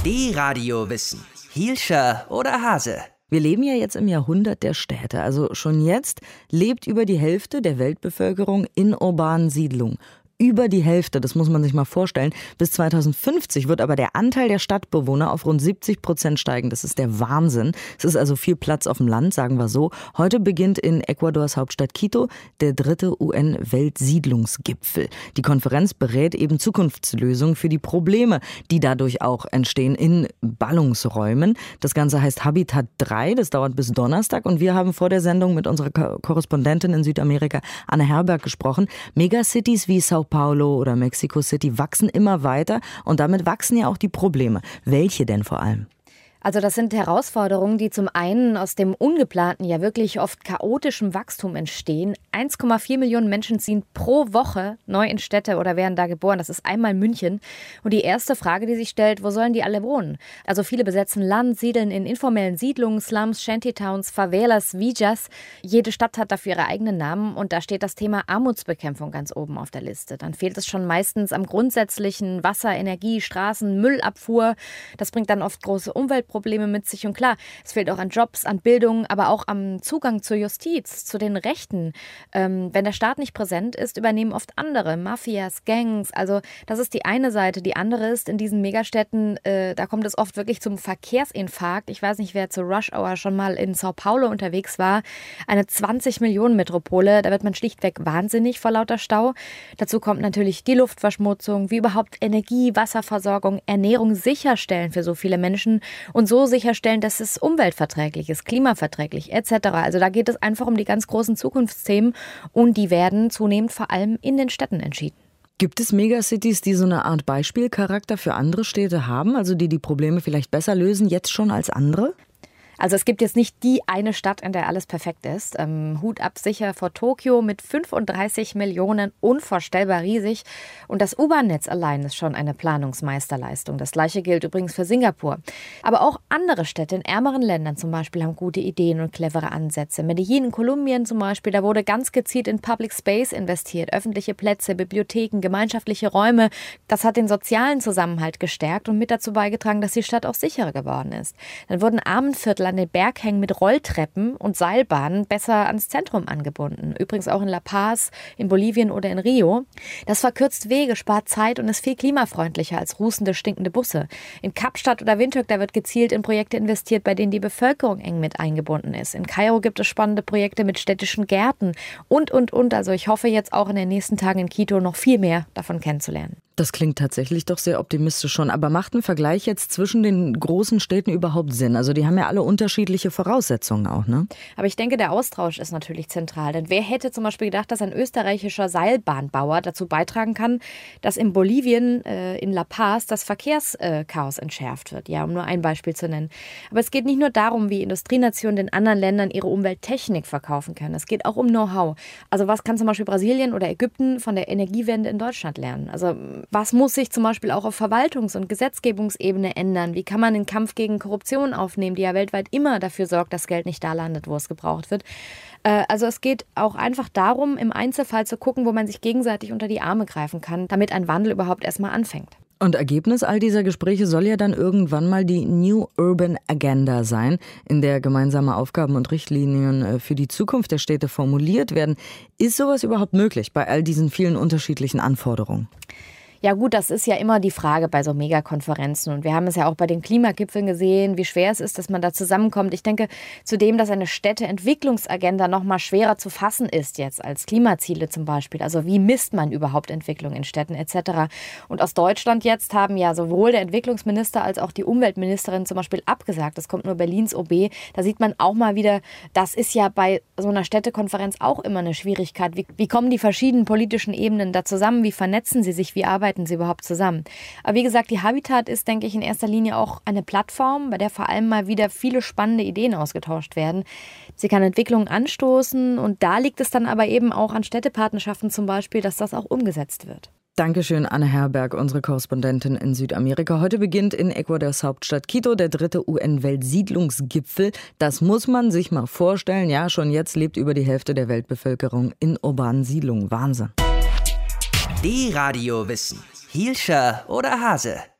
D-Radio Wissen. Hielscher oder Hase? Wir leben ja jetzt im Jahrhundert der Städte. Also schon jetzt lebt über die Hälfte der Weltbevölkerung in urbanen Siedlungen. Über die Hälfte, das muss man sich mal vorstellen. Bis 2050 wird aber der Anteil der Stadtbewohner auf rund 70% steigen. Das ist der Wahnsinn. Es ist also viel Platz auf dem Land, sagen wir so. Heute beginnt in Ecuadors Hauptstadt Quito der 3. UN-Weltsiedlungsgipfel. Die Konferenz berät eben Zukunftslösungen für die Probleme, die dadurch auch entstehen in Ballungsräumen. Das Ganze heißt Habitat 3, das dauert bis Donnerstag. Und wir haben vor der Sendung mit unserer Korrespondentin in Südamerika, Anne Herberg, gesprochen. Megacities wie Sao Paulo oder Mexico City wachsen immer weiter und damit wachsen ja auch die Probleme. Welche denn vor allem? Also das sind Herausforderungen, die zum einen aus dem ungeplanten, ja wirklich oft chaotischen Wachstum entstehen. 1,4 Millionen Menschen ziehen pro Woche neu in Städte oder werden da geboren. Das ist einmal München. Und die erste Frage, die sich stellt, wo sollen die alle wohnen? Also viele besetzen Land, siedeln in informellen Siedlungen, Slums, Shantytowns, Favelas, Villas. Jede Stadt hat dafür ihre eigenen Namen und da steht das Thema Armutsbekämpfung ganz oben auf der Liste. Dann fehlt es schon meistens am grundsätzlichen Wasser, Energie, Straßen, Müllabfuhr. Das bringt dann oft große Umweltprobleme mit sich. Und klar, es fehlt auch an Jobs, an Bildung, aber auch am Zugang zur Justiz, zu den Rechten. Wenn der Staat nicht präsent ist, übernehmen oft andere, Mafias, Gangs. Also das ist die eine Seite. Die andere ist, in diesen Megastädten, da kommt es oft wirklich zum Verkehrsinfarkt. Ich weiß nicht, wer zur Rush Hour schon mal in Sao Paulo unterwegs war. Eine 20-Millionen-Metropole, da wird man schlichtweg wahnsinnig vor lauter Stau. Dazu kommt natürlich die Luftverschmutzung, wie überhaupt Energie, Wasserversorgung, Ernährung sicherstellen für so viele Menschen und so sicherstellen, dass es umweltverträglich ist, klimaverträglich etc. Also da geht es einfach um die ganz großen Zukunftsthemen und die werden zunehmend vor allem in den Städten entschieden. Gibt es Megacities, die so eine Art Beispielcharakter für andere Städte haben, also die Probleme vielleicht besser lösen jetzt schon als andere? Also es gibt jetzt nicht die eine Stadt, in der alles perfekt ist. Hut ab sicher vor Tokio mit 35 Millionen, unvorstellbar riesig. Und das U-Bahn-Netz allein ist schon eine Planungsmeisterleistung. Das Gleiche gilt übrigens für Singapur. Aber auch andere Städte in ärmeren Ländern zum Beispiel haben gute Ideen und clevere Ansätze. Medellin in Kolumbien zum Beispiel, da wurde ganz gezielt in Public Space investiert. Öffentliche Plätze, Bibliotheken, gemeinschaftliche Räume. Das hat den sozialen Zusammenhalt gestärkt und mit dazu beigetragen, dass die Stadt auch sicherer geworden ist. Dann wurden Armenviertel an den Berghängen mit Rolltreppen und Seilbahnen besser ans Zentrum angebunden. Übrigens auch in La Paz, in Bolivien oder in Rio. Das verkürzt Wege, spart Zeit und ist viel klimafreundlicher als rußende, stinkende Busse. In Kapstadt oder Windhoek, da wird gezielt in Projekte investiert, bei denen die Bevölkerung eng mit eingebunden ist. In Kairo gibt es spannende Projekte mit städtischen Gärten und. Also ich hoffe jetzt auch in den nächsten Tagen in Quito noch viel mehr davon kennenzulernen. Das klingt tatsächlich doch sehr optimistisch schon. Aber macht ein Vergleich jetzt zwischen den großen Städten überhaupt Sinn? Also die haben ja alle unterschiedliche Voraussetzungen auch, ne? Aber ich denke, der Austausch ist natürlich zentral. Denn wer hätte zum Beispiel gedacht, dass ein österreichischer Seilbahnbauer dazu beitragen kann, dass in Bolivien, in La Paz, das Verkehrschaos entschärft wird? Ja, um nur ein Beispiel zu nennen. Aber es geht nicht nur darum, wie Industrienationen den anderen Ländern ihre Umwelttechnik verkaufen können. Es geht auch um Know-how. Also was kann zum Beispiel Brasilien oder Ägypten von der Energiewende in Deutschland lernen? Also was muss sich zum Beispiel auch auf Verwaltungs- und Gesetzgebungsebene ändern? Wie kann man den Kampf gegen Korruption aufnehmen, die ja weltweit immer dafür sorgt, dass Geld nicht da landet, wo es gebraucht wird? Also es geht auch einfach darum, im Einzelfall zu gucken, wo man sich gegenseitig unter die Arme greifen kann, damit ein Wandel überhaupt erstmal anfängt. Und Ergebnis all dieser Gespräche soll ja dann irgendwann mal die New Urban Agenda sein, in der gemeinsame Aufgaben und Richtlinien für die Zukunft der Städte formuliert werden. Ist sowas überhaupt möglich bei all diesen vielen unterschiedlichen Anforderungen? Ja gut, das ist ja immer die Frage bei so Megakonferenzen und wir haben es ja auch bei den Klimagipfeln gesehen, wie schwer es ist, dass man da zusammenkommt. Ich denke zudem, dass eine Städteentwicklungsagenda noch mal schwerer zu fassen ist jetzt als Klimaziele zum Beispiel. Also wie misst man überhaupt Entwicklung in Städten etc. Und aus Deutschland jetzt haben ja sowohl der Entwicklungsminister als auch die Umweltministerin zum Beispiel abgesagt. Das kommt nur Berlins OB. Da sieht man auch mal wieder, das ist ja bei so einer Städtekonferenz auch immer eine Schwierigkeit. Wie kommen die verschiedenen politischen Ebenen da zusammen? Wie vernetzen sie sich? Wie arbeiten sie überhaupt zusammen? Aber wie gesagt, die Habitat ist, denke ich, in erster Linie auch eine Plattform, bei der vor allem mal wieder viele spannende Ideen ausgetauscht werden. Sie kann Entwicklungen anstoßen und da liegt es dann aber eben auch an Städtepartnerschaften zum Beispiel, dass das auch umgesetzt wird. Dankeschön, Anne Herberg, unsere Korrespondentin in Südamerika. Heute beginnt in Ecuadors Hauptstadt Quito der 3. UN-Weltsiedlungsgipfel. Das muss man sich mal vorstellen. Ja, schon jetzt lebt über die Hälfte der Weltbevölkerung in urbanen Siedlungen. Wahnsinn. D-Radio Wissen. Hielscher oder Hase?